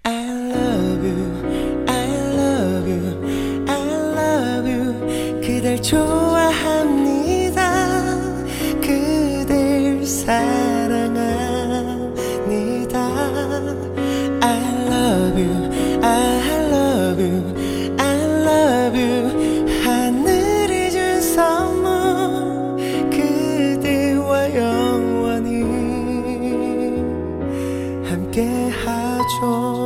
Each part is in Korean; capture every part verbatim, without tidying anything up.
love you, I love you, I love you. 그댈 좋아합니다. 그댈 사랑합니다. I love you, I love you, I love you. 하늘이 준 선물 그대와 영원히 함께 하죠.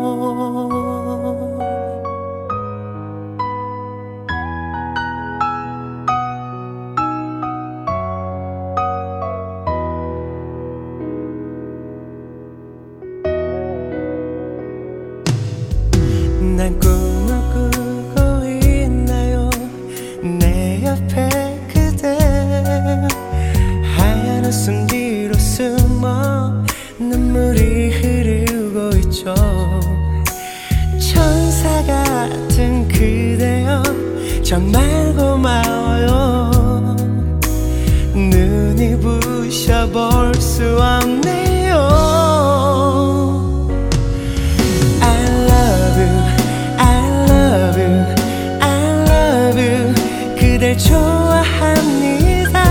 난 꿈을 꾸고 있나요? 내 옆에 그대 하얀 웃음 뒤로 숨어 눈물이 흐르고 있죠. 천사 같은 그대여 정말 고마워요. 눈이 부셔볼 수 없네요. 그댈 좋아합니다.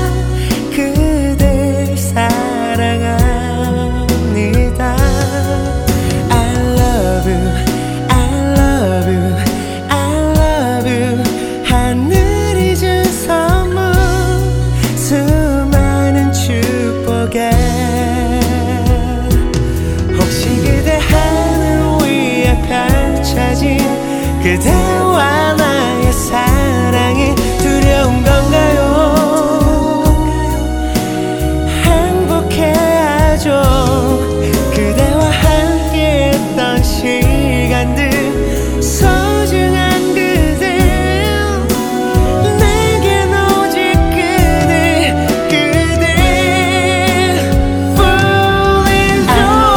그댈 사랑합니다. I love you, I love you, I love you. 하늘이 준 선물 수많은 축복에 혹시 그대 하늘 위에 펼쳐진 그대와 나의 사랑이 두려운 건가요? 행복해야죠. 그대와 함께했던 시간들 소중한 그대 내겐 오직 그대 그대 뿐이죠.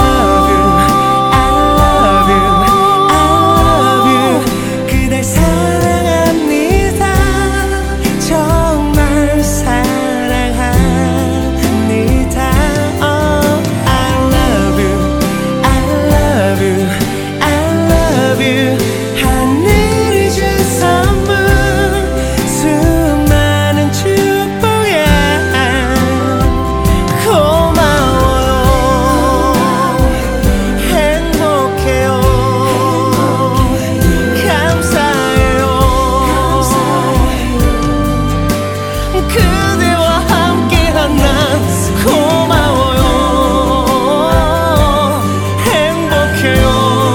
I love you, I love you, I love you. 그댈 사랑합니다. 정말 사랑합니다. Oh, I love you, I love you, I love you. 하늘이 준 선물 수많은 축복에 고마워요. 행복해요. 감사해요. 그대와 함께한 난 고마워요. 행복해요.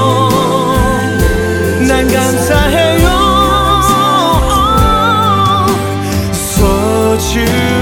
난 감사해요. 소중해요.